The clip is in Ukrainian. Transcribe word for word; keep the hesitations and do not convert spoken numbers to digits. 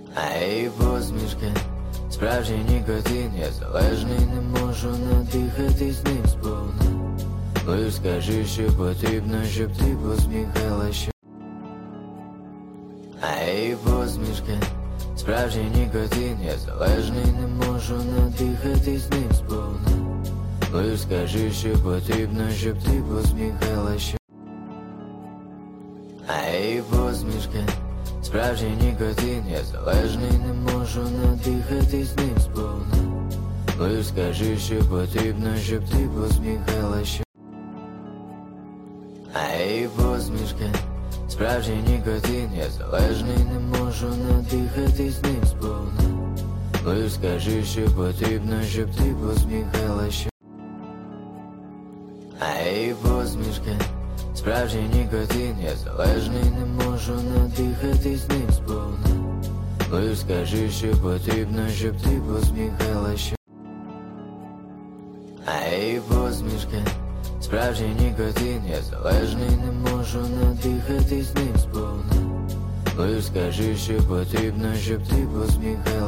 Ей, посмішки, справжній нікотин, я залежний, не можу надихатись ним сповна. Лиш скажи, що потрібно, щоб ти посміхалася. Ей, посмішки, справжній нікотин, я залежний, не можу надихатись ним сповна. Лиш скажи, що потрібно, щоб ти посміхалася. Ей, посмішки, справжній нікотин, я залежний, не можу надихатись ним сповна. Лиш скажи, що потрібно, щоб ти посміхалася. Ей, посмішки, справжній нікотин, я залежний, не можу надихатись ним сповна. Лиш скажи, що потрібно, щоб ти посміхалася. Ей, посмішки, справжній нікотин, я залежний, не можу надихатись ним сповна. Лиш скажи, що потрібно, щоб ти посміхалася. Ей, посмішки, справжній нікотин, я залежний, не можу надихатись ним сповна. Лиш скажи, що потрібно, щоб ти посміхалася.